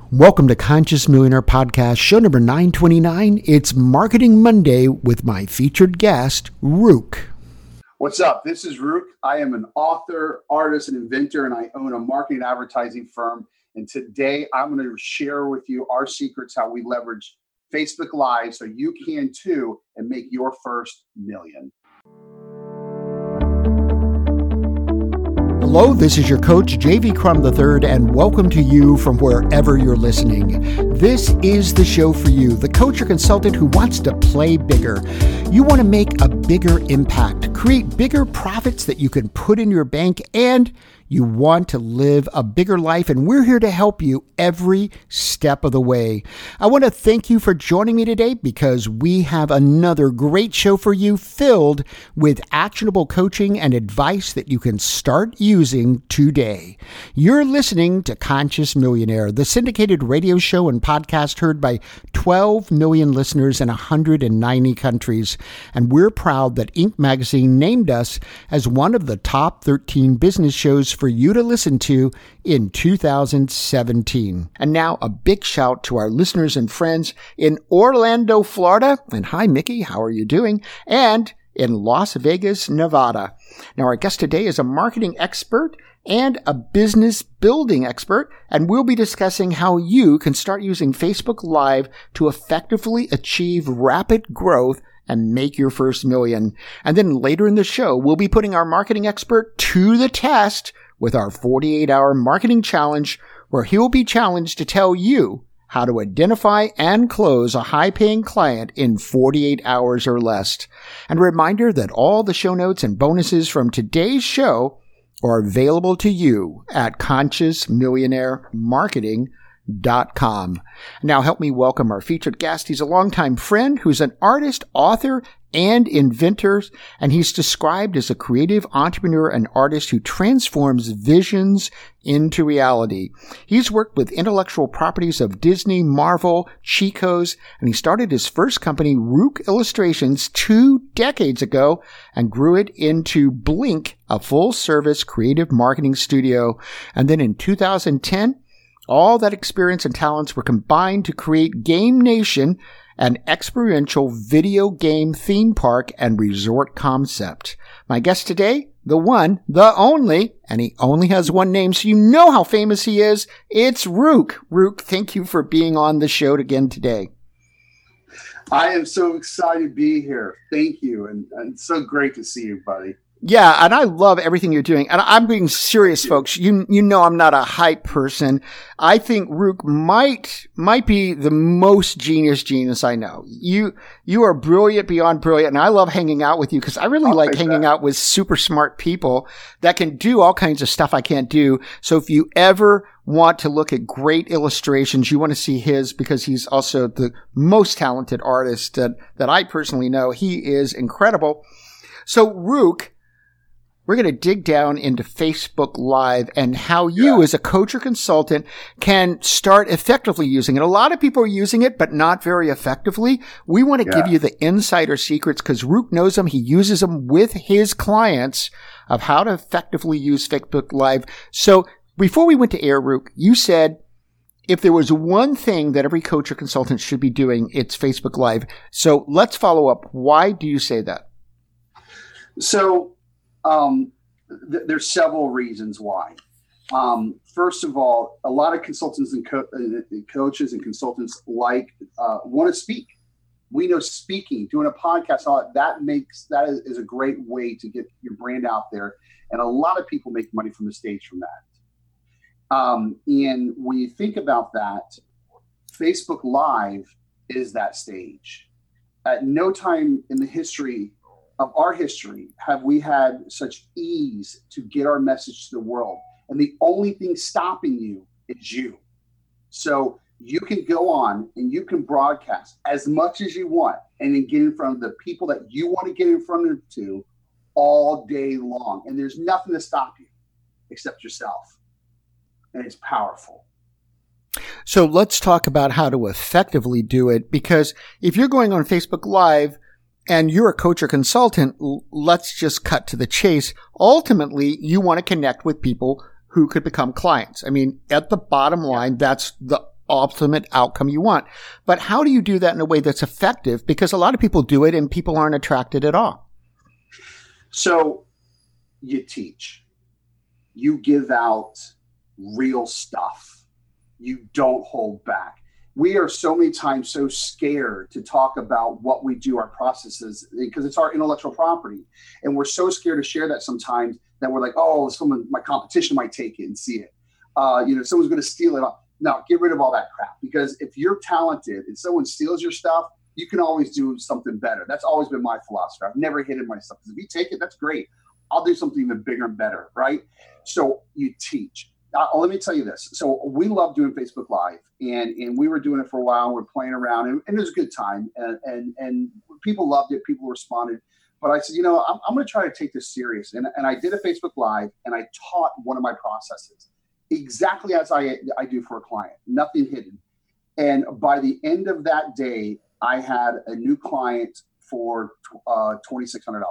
Welcome to Conscious Millionaire Podcast, show number 929. It's Marketing Monday with my featured guest, Rook. What's up? This is Rook. I am an author, artist, and inventor, and I own a marketing and advertising firm. And today I'm going to share with you our secrets, how we leverage Facebook Live so you can too and make your first million. Hello, this is your coach, JV Crum III, and welcome to you from wherever you're listening. This is the show for you, the coach or consultant who wants to play bigger. You want to make a bigger impact, create bigger profits that you can put in your bank, and you want to live a bigger life, and we're here to help you every step of the way. I want to thank you for joining me today because we have another great show for you filled with actionable coaching and advice that you can start using today. You're listening to Conscious Millionaire, the syndicated radio show and podcast heard by 12 million listeners in 190 countries. And we're proud that Inc. magazine named us as one of the top 13 business shows for you to listen to in 2017. And now a big shout to our listeners and friends in Orlando, Florida. And hi, Mickey, how are you doing? And in Las Vegas, Nevada. Now, our guest today is a marketing expert and a business building expert, and we'll be discussing how you can start using Facebook Live to effectively achieve rapid growth and make your first million. And then later in the show, we'll be putting our marketing expert to the test with our 48-hour marketing challenge, where he'll be challenged to tell you how to identify and close a high-paying client in 48 hours or less. And a reminder that all the show notes and bonuses from today's show are available to you at ConsciousMillionaireMarketing.com. Now help me welcome our featured guest. He's a longtime friend who's an artist, author, and inventor, and he's described as a creative entrepreneur and artist who transforms visions into reality. He's worked with intellectual properties of Disney, Marvel, Chico's, and he started his first company, Rook Illustrations, 2 decades ago and grew it into Blink, a full-service creative marketing studio. And then in 2010, all that experience and talents were combined to create Game Nation, an experiential video game theme park and resort concept. My guest today, the one, the only, and he only has one name, so you know how famous he is. It's Rook. Rook, thank you for being on the show again today. I am so excited to be here. Thank you. And it's so great to see you, buddy. Yeah, and I love everything you're doing. And I'm being serious, folks. You know I'm not a hype person. I think Rook might be the most genius I know. You are brilliant beyond brilliant, and I love hanging out with you because I really like hanging out with super smart people that can do all kinds of stuff I can't do. So if you ever want to look at great illustrations, you want to see his because he's also the most talented artist that I personally know. He is incredible. So Rook, we're going to dig down into Facebook Live and how you as a coach or consultant can start effectively using it. A lot of people are using it, but not very effectively. We want to give you the insider secrets because Rook knows them. He uses them with his clients of how to effectively use Facebook Live. So before we went to air, Rook, you said if there was one thing that every coach or consultant should be doing, it's Facebook Live. So let's follow up. Why do you say that? So, there's several reasons why. First of all, a lot of consultants and coaches and consultants want to speak. We know speaking, doing a podcast, that is a great way to get your brand out there. And a lot of people make money from the stage from that. And when you think about that, Facebook Live is that stage. At no time in the history of our history have we had such ease to get our message to the world. And the only thing stopping you is you. So you can go on and you can broadcast as much as you want and then get in front of the people that you want to get in front of to all day long. And there's nothing to stop you except yourself. And it's powerful. So let's talk about how to effectively do it, because if you're going on Facebook Live and you're a coach or consultant, let's just cut to the chase. Ultimately, you want to connect with people who could become clients. I mean, at the bottom line, that's the ultimate outcome you want. But how do you do that in a way that's effective? Because a lot of people do it and people aren't attracted at all. So you teach, you give out real stuff. You don't hold back. We are so many times so scared to talk about what we do, our processes, because it's our intellectual property. And we're so scared to share that sometimes that we're like, oh, my competition might take it and see it. Someone's going to steal it. No, get rid of all that crap. Because if you're talented and someone steals your stuff, you can always do something better. That's always been my philosophy. I've never hidden myself. Because if you take it, that's great. I'll do something even bigger and better, right? So you teach. Let me tell you this. So we love doing Facebook Live, and we were doing it for a while. We're playing around, and it was a good time, and people loved it. People responded. But I said, I'm going to try to take this serious. And I did a Facebook Live, and I taught one of my processes exactly as I do for a client, nothing hidden. And by the end of that day, I had a new client for $2,600.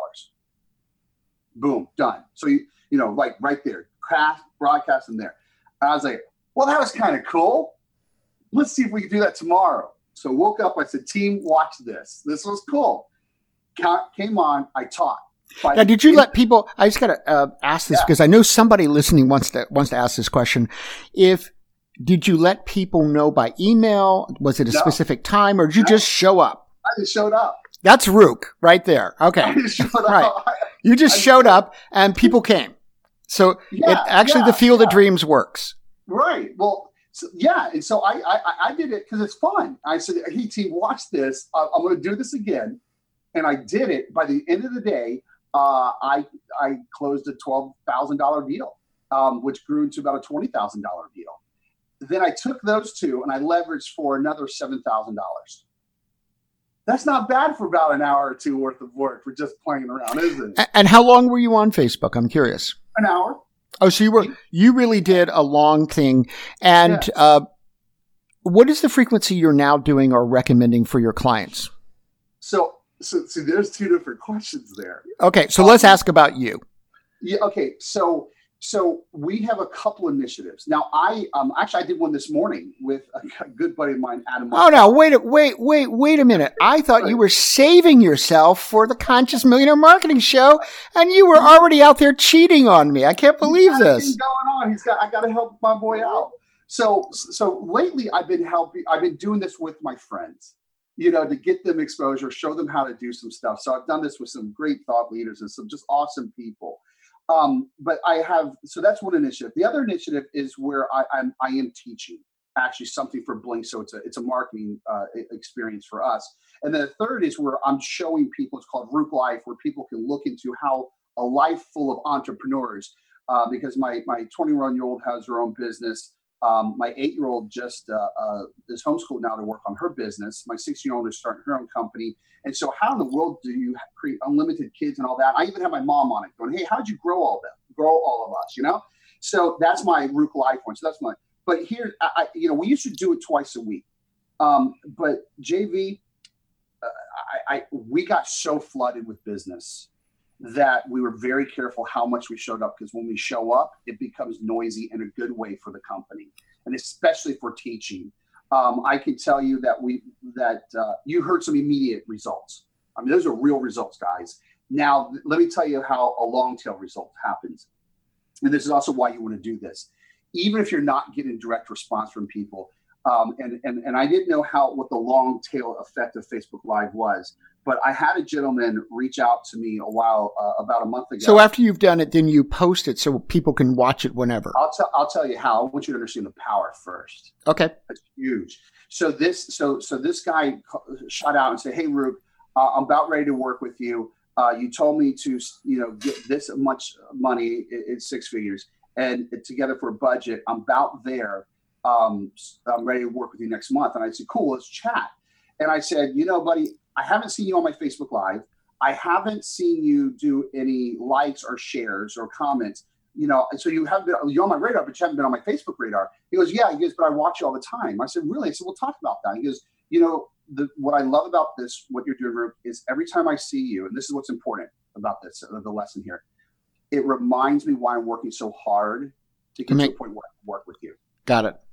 Boom, done. So, like right there, broadcast them there. And I was like, well, that was kind of cool. Let's see if we can do that tomorrow. So woke up, I said, team, watch this. This was cool. Came on, I taught. Now, did you let people, I just got to ask this because I know somebody listening wants to ask this question. Did you let people know by email? Was it a specific time, or did you just show up? I just showed up. That's Rook right there. Okay. I just showed right. up. You just showed up and people came. So the Field of Dreams works. Right. Well, and so I did it because it's fun. I said, hey, team, watch this. I'm going to do this again. And I did it. By the end of the day, I closed a $12,000 deal, which grew into about a $20,000 deal. Then I took those two and I leveraged for another $7,000. That's not bad for about an hour or two worth of work for just playing around, is it? And how long were you on Facebook? I'm curious. An hour. Oh, so you really did a long thing. And what is the frequency you're now doing or recommending for your clients? So there's two different questions there. Okay, so let's ask about you. Yeah. Okay. So we have a couple initiatives. Now, I did one this morning with a good buddy of mine, Adam. Oh, no, wait a minute. I thought you were saving yourself for the Conscious Millionaire Marketing Show, and you were already out there cheating on me. I can't believe this. Going on. I got to help my boy out. So lately I've been doing this with my friends, to get them exposure, show them how to do some stuff. So I've done this with some great thought leaders and some just awesome people. So that's one initiative. The other initiative is where I am teaching actually something for Blink. So it's a marketing experience for us. And then the third is where I'm showing people, it's called Rook Life, where people can look into how a life full of entrepreneurs, because my 21-year-old has her own business. My 8-year-old just is homeschooled now to work on her business. My 6-year-old is starting her own company. And so how in the world do you create unlimited kids and all that? I even have my mom on it going, hey, how did you grow all of us, So that's my Rook Life one. So that's my, but here, we used to do it twice a week. But JV, we got so flooded with business that we were very careful how much we showed up, because when we show up, it becomes noisy in a good way for the company, and especially for teaching. I can tell you that you heard some immediate results. I mean, those are real results, guys. Now, let me tell you how a long tail result happens. And this is also why you want to do this. Even if you're not getting direct response from people, and I didn't know what the long tail effect of Facebook Live was, but I had a gentleman reach out to me about a month ago. So after you've done it, then you post it so people can watch it whenever. I'll tell you how. I want you to understand the power first. Okay. That's huge. So this guy shot out and said, hey, Rook, I'm about ready to work with you. You told me to, get this much money. It's 6 figures, and together for a budget. I'm about there. I'm ready to work with you next month. And I said, cool, let's chat. And I said, buddy, I haven't seen you on my Facebook Live. I haven't seen you do any likes or shares or comments, so you're on my radar, but you haven't been on my Facebook radar. He goes, yeah. He goes, but I watch you all the time. I said, really? I said, we'll talk about that. He goes, what I love about this, what you're doing, Rook, is every time I see you, and this is what's important about this, the lesson here, it reminds me why I'm working so hard to get to a point where I can work with you. Got it.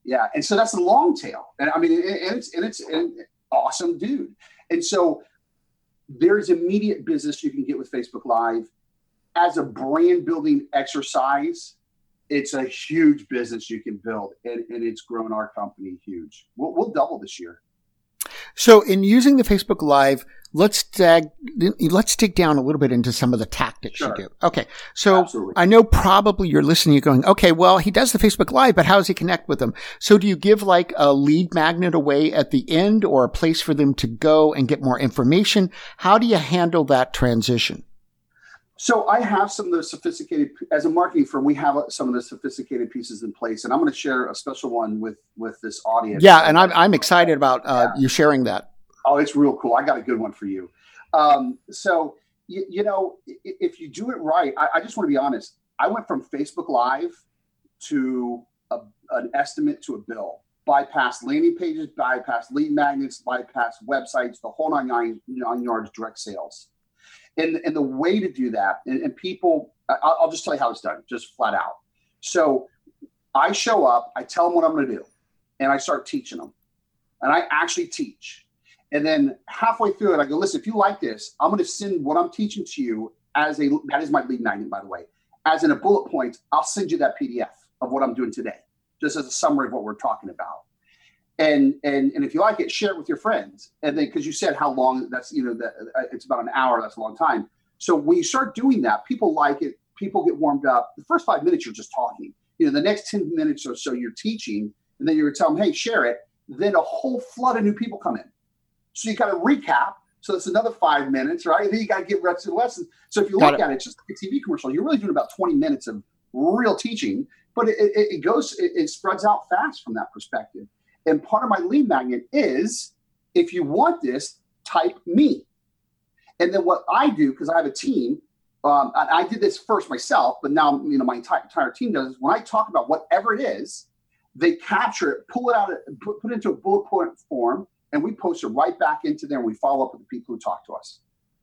Yeah. And so that's the long tail. And I mean, it's an awesome dude. And so there's immediate business you can get with Facebook Live. As a brand building exercise, it's a huge business you can build, and it's grown our company huge. We'll double this year. So in using the Facebook Live, let's dig down a little bit into some of the tactics you do. Okay. So absolutely. I know probably you're listening, you're going, okay, well, he does the Facebook Live, but how does he connect with them? So do you give like a lead magnet away at the end or a place for them to go and get more information? How do you handle that transition? So I have some of the sophisticated, as a marketing firm, we have some of the sophisticated pieces in place, and I'm going to share a special one with this audience. Yeah, and I'm excited about you sharing that. Oh, it's real cool. I got a good one for you. So you know, if you do it right, I just want to be honest. I went from Facebook Live to an estimate to a bill. Bypass landing pages, bypass lead magnets, bypass websites, the whole nine yards, direct sales. And the way to do that, and people, I'll just tell you how it's done, just flat out. So I show up, I tell them what I'm going to do, and I start teaching them. And I actually teach. And then halfway through it, I go, listen, if you like this, I'm going to send what I'm teaching to you that is my lead magnet, by the way, as in a bullet point. I'll send you that PDF of what I'm doing today, just as a summary of what we're talking about. And if you like it, share it with your friends. And then, because you said how long, that's, it's about an hour. That's a long time. So when you start doing that, people like it. People get warmed up. The first 5 minutes, you're just talking. The next 10 minutes or so, you're teaching. And then you're telling them, hey, share it. Then a whole flood of new people come in. So you got to recap. So it's another 5 minutes, right? And then you got to get reps to the lessons. So if you look at it, it's just like a TV commercial. You're really doing about 20 minutes of real teaching, but it spreads out fast from that perspective. And part of my lead magnet is, if you want this, type me. And then what I do, because I have a team, I did this first myself, but now my entire team does is when I talk about whatever it is, they capture it, pull it out, put it into a bullet point form, and we post it right back into there, and we follow up with the people who talk to us.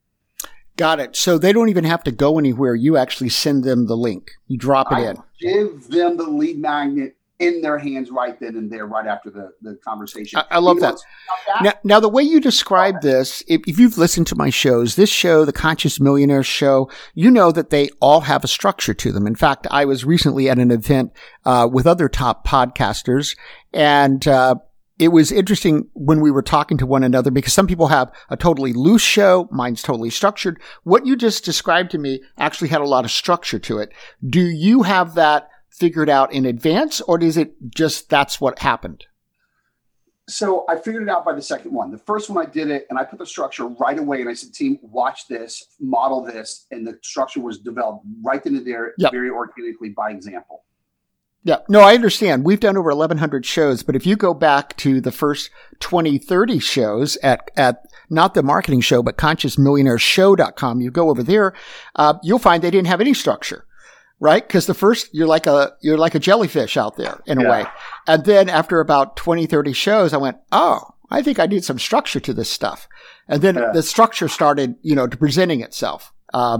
Got it. So they don't even have to go anywhere. You actually send them the link. You drop it in. Give them the lead magnet in their hands right then and there, right after the conversation. I love that. Now, the way you describe this, if you've listened to my shows, this show, the Conscious Millionaire Show, you know that they all have a structure to them. In fact, I was recently at an event with other top podcasters, and it was interesting when we were talking to one another, because some people have a totally loose show. Mine's totally structured. What you just described to me actually had a lot of structure to it. Do you have that figured out in advance, or is it just that's what happened? So I figured it out by the second one. The first one I did it, and I put the structure right away, and I said, team, watch this, model this, and the structure was developed right into there, very organically by example. Yeah. No, I understand. We've done over 1,100 shows, but if you go back to the first 20, 30 shows at not the marketing show, but consciousmillionaireshow.com, you go over there, you'll find they didn't have any structure. Right? Because the first, you're like a jellyfish out there in a way. And then after about 20, 30 shows, I went, oh, I think I need some structure to this stuff. And then the structure started, presenting itself.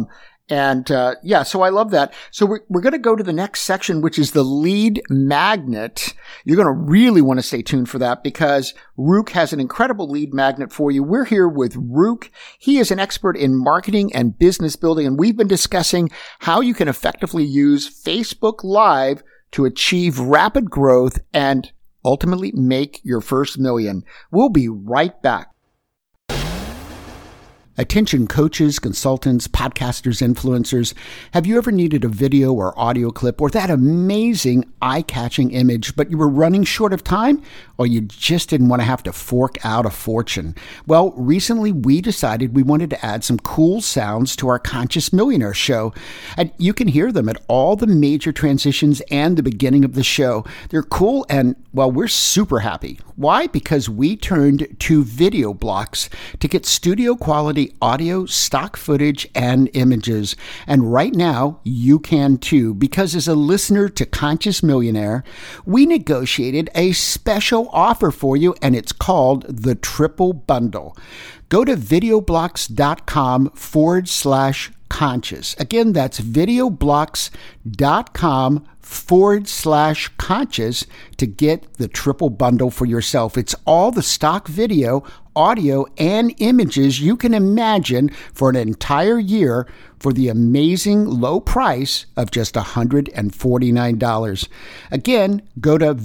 So I love that. So we're going to go to the next section, which is the lead magnet. You're going to really want to stay tuned for that, because Rook has an incredible lead magnet for you. We're here with Rook. He is an expert in marketing and business building, and we've been discussing how you can effectively use Facebook Live to achieve rapid growth and ultimately make your first million. We'll be right back. Attention coaches, consultants, podcasters, influencers. Have you ever needed a video or audio clip or that amazing eye-catching image, but you were running short of time, or you just didn't want to have to fork out a fortune? Well, recently we decided we wanted to add some cool sounds to our Conscious Millionaire Show, and you can hear them at all the major transitions and the beginning of the show. They're cool, and well, we're super happy. Why? Because we turned to video blocks to get studio quality audio, stock footage, and images. And right now, you can too, because as a listener to Conscious Millionaire, we negotiated a special offer for you, and it's called the Triple Bundle. Go to videoblocks.com/Conscious videoblocks.com/conscious. Again, that's videoblocks.com/conscious to get the triple bundle for yourself. It's all the stock video, audio, and images you can imagine for an entire year for the amazing low price of just $149. Again, go to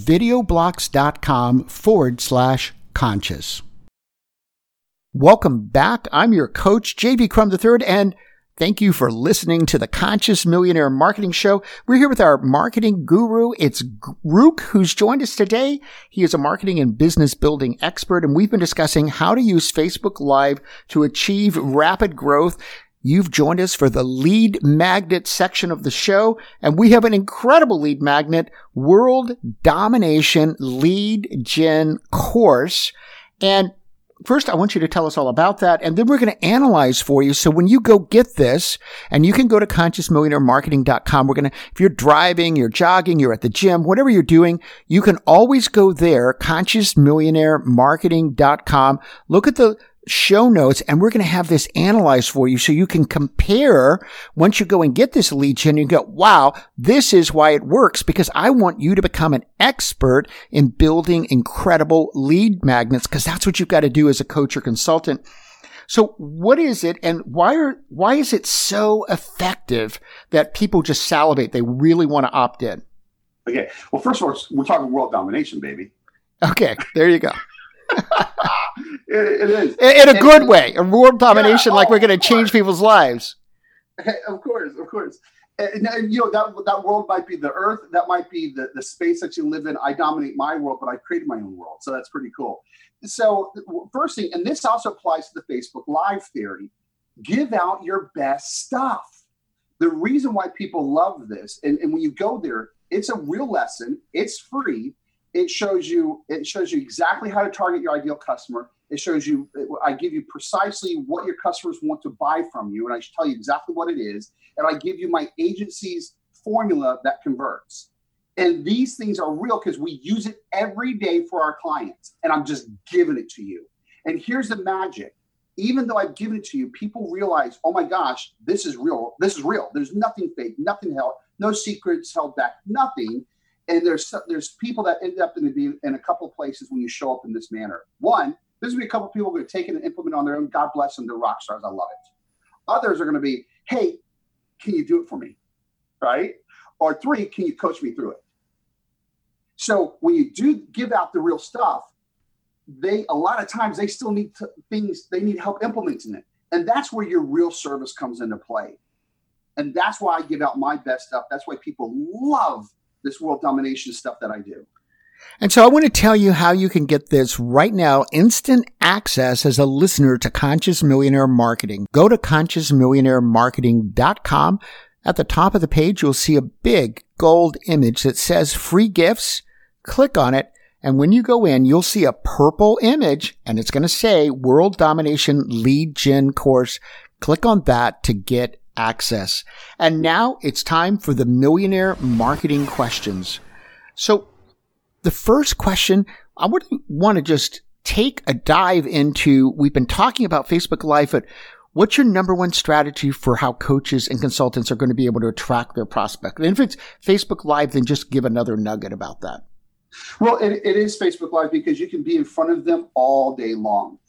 videoblocks.com/conscious. Welcome back. I'm your coach, JV Crum III, and thank you for listening to the Conscious Millionaire Marketing Show. We're here with our marketing guru. It's Rook, who's joined us today. He is a marketing and business building expert, and we've been discussing how to use Facebook Live to achieve rapid growth. You've joined us for the lead magnet section of the show, and we have an incredible lead magnet, World Domination Lead Gen course. And first, I want you to tell us all about that, and then we're going to analyze for you. So when you go get this, and you can go to ConsciousMillionaireMarketing.com. If you're driving, you're jogging, you're at the gym, whatever you're doing, you can always go there, ConsciousMillionaireMarketing.com. Look at the show notes, and we're going to have this analyzed for you so you can compare. Once you go and get this lead gen, you go, wow, this is why it works, because I want you to become an expert in building incredible lead magnets, because that's what you've got to do as a coach or consultant. So what is it, and why is it so effective that people just salivate? They really want to opt in. Okay. Well, first of all, we're talking world domination, baby. Okay. There you go. It is. In a good way. A world domination, like we're going to change people's lives. Of course. And that world might be the earth. That might be the space that you live in. I dominate my world, but I've created my own world. So that's pretty cool. So first thing, and this also applies to the Facebook Live theory, give out your best stuff. The reason why people love this, and when you go there, it's a real lesson. It's free. It shows you exactly how to target your ideal customer. It shows you, I give you precisely what your customers want to buy from you, and I tell you exactly what it is. And I give you my agency's formula that converts. And these things are real because we use it every day for our clients. And I'm just giving it to you. And here's the magic. Even though I've given it to you, people realize, oh my gosh, this is real. This is real. There's nothing fake, nothing held, no secrets held back, nothing. And there's people that end up in a couple of places when you show up in this manner. One, there's going to be a couple of people going to take it and implement on their own. God bless them. They're rock stars. I love it. Others are going to be, hey, can you do it for me? Right? Or three, can you coach me through it? So when you do give out the real stuff, a lot of times they still need they need help implementing it. And that's where your real service comes into play. And that's why I give out my best stuff. That's why people love this world domination stuff that I do. And so I want to tell you how you can get this right now, instant access as a listener to Conscious Millionaire Marketing. Go to ConsciousMillionaireMarketing.com. At the top of the page, you'll see a big gold image that says free gifts. Click on it. And when you go in, you'll see a purple image, and it's going to say World Domination Lead Gen Course. Click on that to get access. And now it's time for the millionaire marketing questions. So the first question, I would want to just take a dive into, we've been talking about Facebook Live, but what's your number one strategy for how coaches and consultants are going to be able to attract their prospect? And if it's Facebook Live, then just give another nugget about that. Well, it is Facebook Live because you can be in front of them all day long.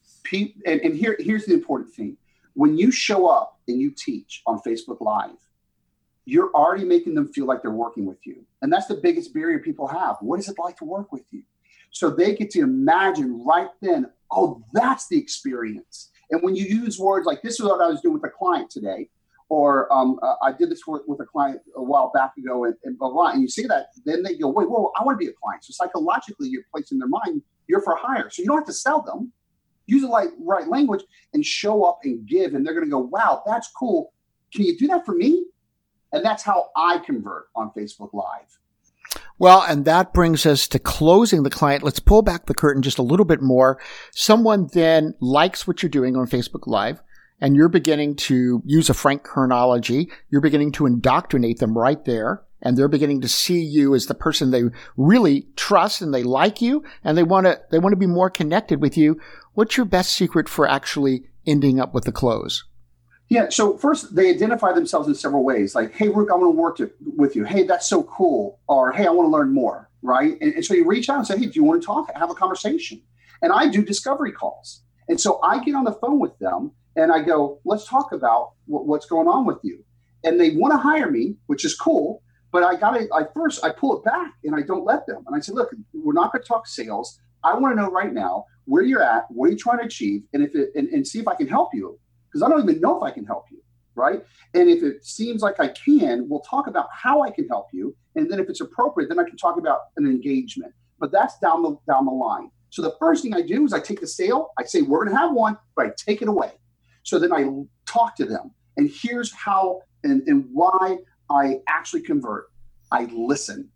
And here's the important thing. When you show up and you teach on Facebook Live, you're already making them feel like they're working with you. And that's the biggest barrier people have. What is it like to work with you? So they get to imagine right then, oh, that's the experience. And when you use words like, this is what I was doing with a client today, or I did this with a client a while back ago, and blah, blah, and you see that, then they go, wait, whoa, I want to be a client. So psychologically, you're placing in their mind, you're for hire. So you don't have to sell them. Use the right language and show up and give. And they're going to go, wow, that's cool. Can you do that for me? And that's how I convert on Facebook Live. Well, and that brings us to closing the client. Let's pull back the curtain just a little bit more. Someone then likes what you're doing on Facebook Live, and you're beginning to use a Frank Kernology. You're beginning to indoctrinate them right there. And they're beginning to see you as the person they really trust, and they like you, and they want to be more connected with you. What's your best secret for actually ending up with the close? Yeah. So first, they identify themselves in several ways. Like, hey, Rook, I want to work with you. Hey, that's so cool. Or, hey, I want to learn more. Right. And so you reach out and say, hey, do you want to talk? Have a conversation. And I do discovery calls. And so I get on the phone with them and I go, let's talk about what's going on with you. And they want to hire me, which is cool. But I pull it back and I don't let them. And I say, look, we're not going to talk sales. I want to know right now where you're at, what are you trying to achieve, and see if I can help you. Because I don't even know if I can help you, right? And if it seems like I can, we'll talk about how I can help you. And then if it's appropriate, then I can talk about an engagement. But that's down the line. So the first thing I do is I take the sale. I say, we're going to have one, but I take it away. So then I talk to them. And here's how and why I actually convert. I listen.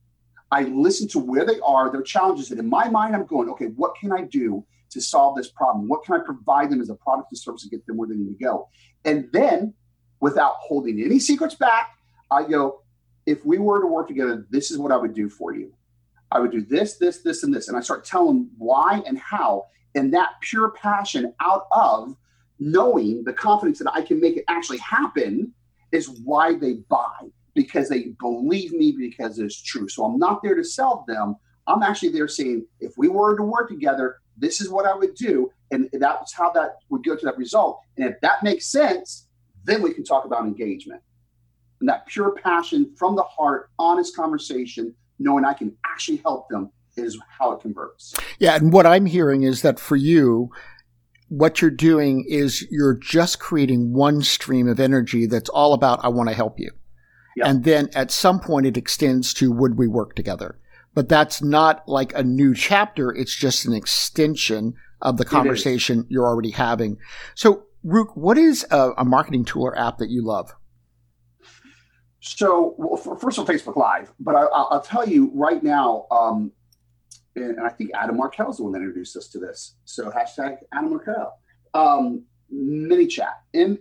I listen to where they are, their challenges. And in my mind, I'm going, okay, what can I do to solve this problem? What can I provide them as a product and service to get them where they need to go? And then, without holding any secrets back, I go, if we were to work together, this is what I would do for you. I would do this, this, this, and this. And I start telling them why and how. And that pure passion out of knowing the confidence that I can make it actually happen is why they buy, because they believe me, because it's true. So I'm not there to sell them. I'm actually there saying, if we were to work together, this is what I would do. And that's how that would go to that result. And if that makes sense, then we can talk about engagement. And that pure passion from the heart, honest conversation, knowing I can actually help them is how it converts. Yeah. And what I'm hearing is that for you, what you're doing is you're just creating one stream of energy that's all about, I want to help you. Yep. And then at some point it extends to, would we work together? But that's not like a new chapter. It's just an extension of the conversation you're already having. So, Rook, what is a marketing tool or app that you love? So, well, first on Facebook Live, but I'll tell you right now, and I think Adam Markell is the one that introduced us to this. So hashtag Adam Markell. ManyChat,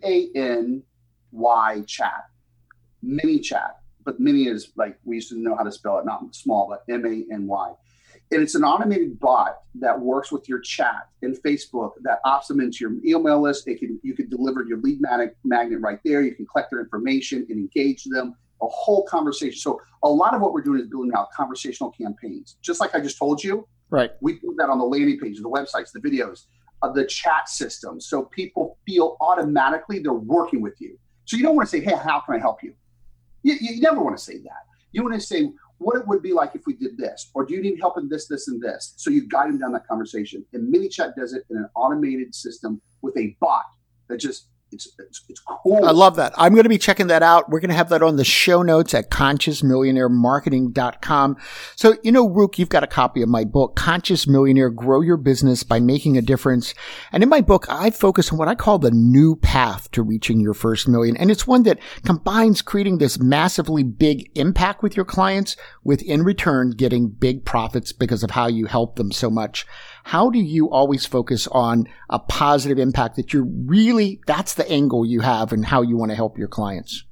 MANY chat, ManyChat. But many is like, we used to know how to spell it, not small, but MANY. And it's an automated bot that works with your chat in Facebook that opts them into your email list. You can deliver your lead magnet right there. You can collect their information and engage them, a whole conversation. So a lot of what we're doing is building out conversational campaigns. Just like I just told you, right? We put that on the landing pages, the websites, the videos, the chat system. So people feel automatically they're working with you. So you don't want to say, hey, how can I help you? You never want to say that. You want to say what it would be like if we did this, or do you need help in this, this, and this? So you guide them down that conversation. And ManyChat does it in an automated system with a bot that just, it's cool. I love that. I'm going to be checking that out. We're going to have that on the show notes at ConsciousMillionaireMarketing.com. So, Rook, you've got a copy of my book, Conscious Millionaire, Grow Your Business by Making a Difference. And in my book, I focus on what I call the new path to reaching your first million. And it's one that combines creating this massively big impact with your clients with, in return, getting big profits because of how you help them so much. How do you always focus on a positive impact that that's the angle you have and how you want to help your clients?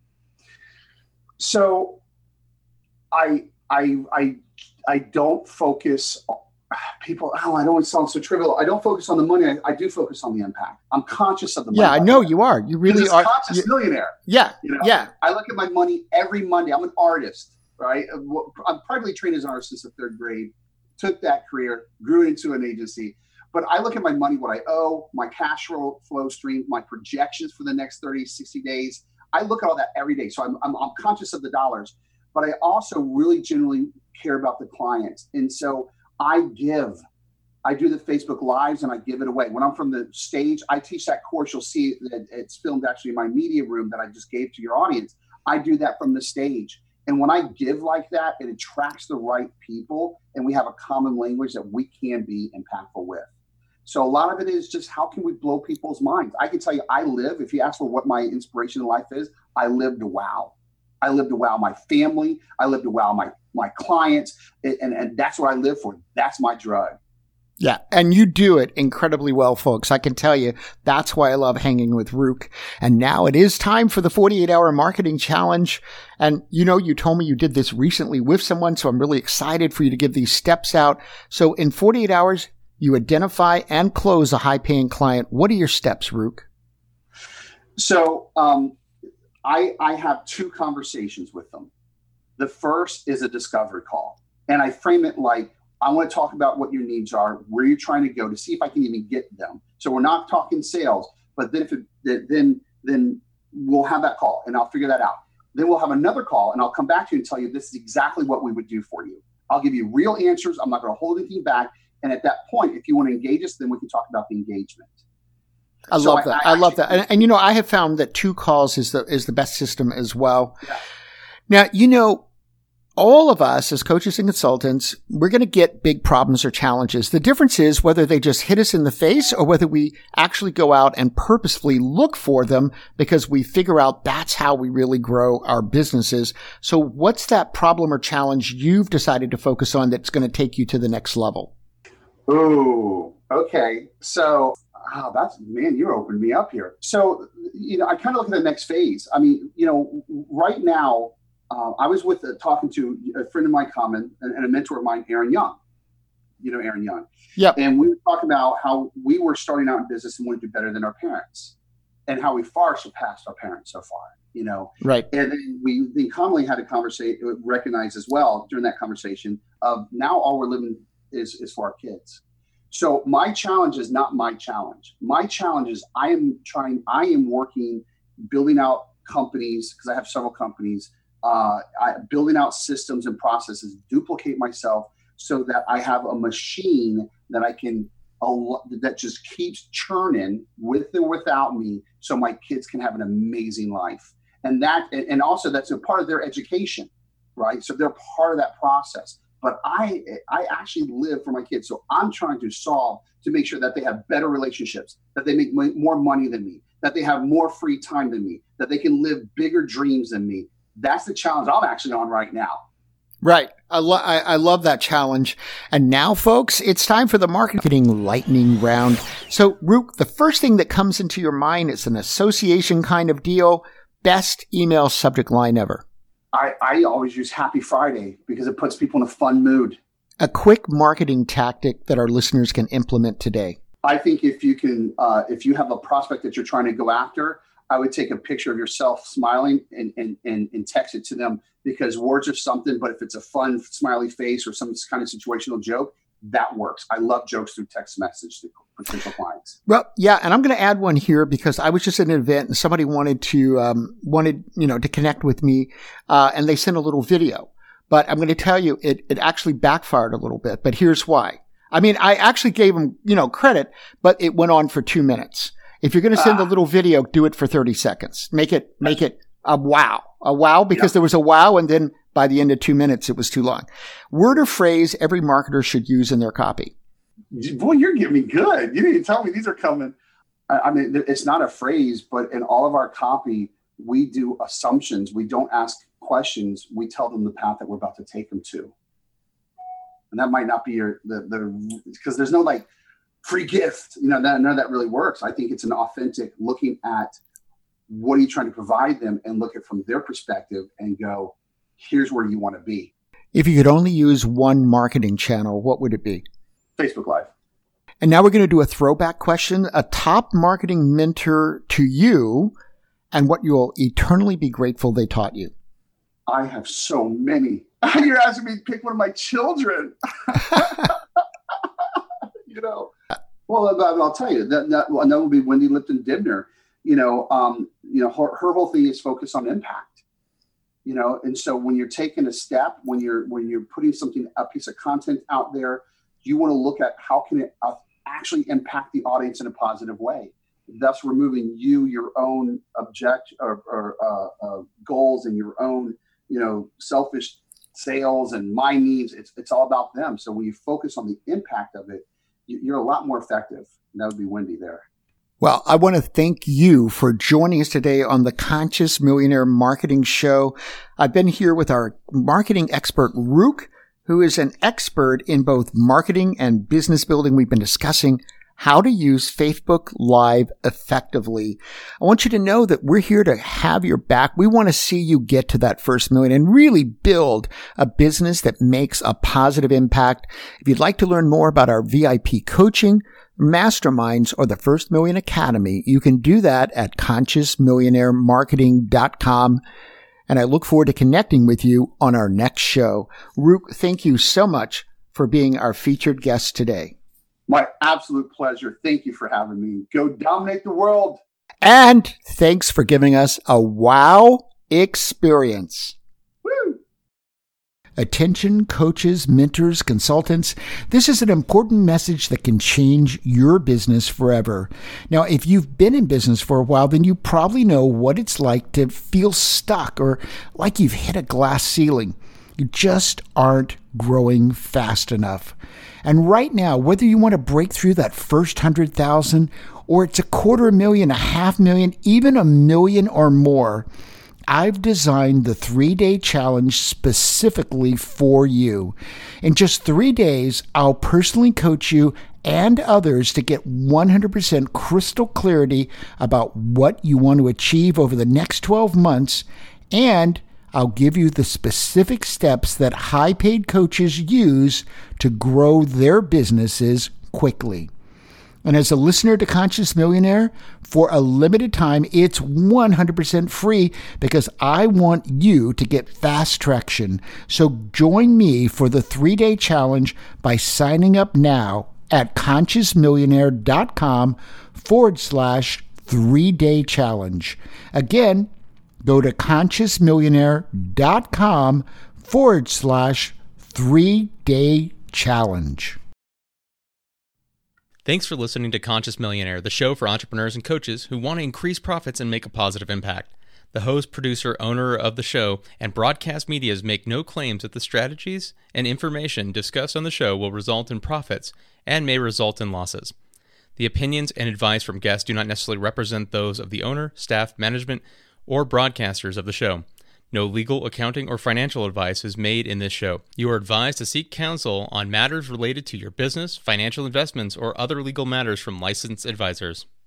So I don't focus on people. I don't want to sound so trivial. I don't focus on the money. I do focus on the impact. I'm conscious of the money. Yeah, I know you are. You really are. Conscious millionaire. Yeah. Yeah. I look at my money every Monday. I'm an artist, right? I'm privately trained as an artist since the third grade. Took that career, grew into an agency. But I look at my money, what I owe, my cash flow stream, my projections for the next 30, 60 days. I look at all that every day. So I'm conscious of the dollars, but I also really genuinely care about the clients. And so I do the Facebook Lives and I give it away. When I'm from the stage, I teach that course. You'll see that it's filmed actually in my media room that I just gave to your audience. I do that from the stage. And when I give like that, it attracts the right people and we have a common language that we can be impactful with. So a lot of it is just how can we blow people's minds? I can tell you, if you ask for what my inspiration in life is, I live to wow. I live to wow my family. I live to wow my clients. And that's what I live for. That's my drug. Yeah. And you do it incredibly well, folks. I can tell you that's why I love hanging with Rook. And now it is time for the 48-hour marketing challenge. And you told me you did this recently with someone. So I'm really excited for you to give these steps out. So in 48 hours, you identify and close a high paying client. What are your steps, Rook? So I have two conversations with them. The first is a discovery call. And I frame it like, I want to talk about what your needs are, where you're trying to go, to see if I can even get them. So we're not talking sales, but then then we'll have that call and I'll figure that out. Then we'll have another call and I'll come back to you and tell you this is exactly what we would do for you. I'll give you real answers. I'm not going to hold anything back. And at that point, if you want to engage us, then we can talk about the engagement. I love that. I love that. And, you know, I have found that 2 calls is the best system as well. Yeah. Now, you know, all of us as coaches and consultants, we're going to get big problems or challenges. The difference is whether they just hit us in the face or whether we actually go out and purposefully look for them because we figure out that's how we really grow our businesses. So what's that problem or challenge you've decided to focus on that's going to take you to the next level? Oh, okay. So, you opened me up here. So, you know, I kind of look at the next phase. I mean, you know, right now, I was talking to a friend of mine, common, and a mentor of mine, Aaron Young. You know Aaron Young. Yeah. And we were talking about how we were starting out in business and wanted to do better than our parents, and how we far surpassed our parents so far. You know. Right. And then we commonly had a conversation, recognized as well during that conversation of now all we're living is for our kids. So my challenge is not my challenge. My challenge is I am working, building out companies, because I have several companies. Building out systems and processes, duplicate myself so that I have a machine that I can that just keeps churning with or without me, so my kids can have an amazing life. And also that's a part of their education, right? So they're part of that process. But I actually live for my kids, so I'm trying to solve to make sure that they have better relationships, that they make more money than me, that they have more free time than me, that they can live bigger dreams than me. That's the challenge I'm actually on right now. Right. I love that challenge. And now, folks, it's time for the marketing lightning round. So, Rook, the first thing that comes into your mind is an association kind of deal. Best email subject line ever. I always use Happy Friday because it puts people in a fun mood. A quick marketing tactic that our listeners can implement today. I think if you have a prospect that you're trying to go after, I would take a picture of yourself smiling and text it to them, because words are something, but if it's a fun smiley face or some kind of situational joke, that works. I love jokes through text message to potential clients. Well, yeah. And I'm going to add one here because I was just at an event and somebody wanted to connect with me, and they sent a little video, but I'm going to tell you it actually backfired a little bit, but here's why. I mean, I actually gave them, credit, but it went on for 2 minutes. If you're going to send a little video, do it for 30 seconds. Make it a wow, because there was a wow. And then by the end of 2 minutes, it was too long. Word or phrase every marketer should use in their copy. Boy, you're giving me good. You didn't tell me these are coming. I mean, it's not a phrase, but in all of our copy, we do assumptions. We don't ask questions. We tell them the path that we're about to take them to. And that might not be because there's no like free gift, none of that really works. I think it's an authentic looking at what are you trying to provide them and look at from their perspective and go, here's where you want to be. If you could only use one marketing channel, what would it be? Facebook Live. And now we're going to do a throwback question, a top marketing mentor to you and what you'll eternally be grateful they taught you. I have so many. You're asking me to pick one of my children. Well, I'll tell you that will be Wendy Lipton Dibner. Her whole thing is focused on impact. And so when you're taking a step, when you're putting a piece of content out there, you want to look at how can it actually impact the audience in a positive way, thus removing your own goals and your own selfish sales and my needs. It's all about them. So when you focus on the impact of it, you're a lot more effective. And that would be Wendy there. Well, I want to thank you for joining us today on the Conscious Millionaire Marketing Show. I've been here with our marketing expert, Rook, who is an expert in both marketing and business building. We've been discussing how to use Facebook Live effectively. I want you to know that we're here to have your back. We want to see you get to that first million and really build a business that makes a positive impact. If you'd like to learn more about our VIP coaching, masterminds, or the First Million Academy, you can do that at ConsciousMillionaireMarketing.com. And I look forward to connecting with you on our next show. Rook, thank you so much for being our featured guest today. My absolute pleasure. Thank you for having me. Go dominate the world. And thanks for giving us a wow experience. Woo! Attention coaches, mentors, consultants. This is an important message that can change your business forever. Now, if you've been in business for a while, then you probably know what it's like to feel stuck or like you've hit a glass ceiling. You just aren't growing fast enough. And right now, whether you want to break through that first 100,000 or it's $250,000, $500,000, even $1 million or more, I've designed the 3-day challenge specifically for you. In just 3 days, I'll personally coach you and others to get 100% crystal clarity about what you want to achieve over the next 12 months, and I'll give you the specific steps that high-paid coaches use to grow their businesses quickly. And as a listener to Conscious Millionaire, for a limited time, it's 100% free because I want you to get fast traction. So join me for the 3-day challenge by signing up now at ConsciousMillionaire.com/3-day challenge. Again, go to ConsciousMillionaire.com/3-day challenge. Thanks for listening to Conscious Millionaire, the show for entrepreneurs and coaches who want to increase profits and make a positive impact. The host, producer, owner of the show, and broadcast medias make no claims that the strategies and information discussed on the show will result in profits and may result in losses. The opinions and advice from guests do not necessarily represent those of the owner, staff, management, or broadcasters of the show. No legal, accounting, or financial advice is made in this show. You are advised to seek counsel on matters related to your business, financial investments, or other legal matters from licensed advisors.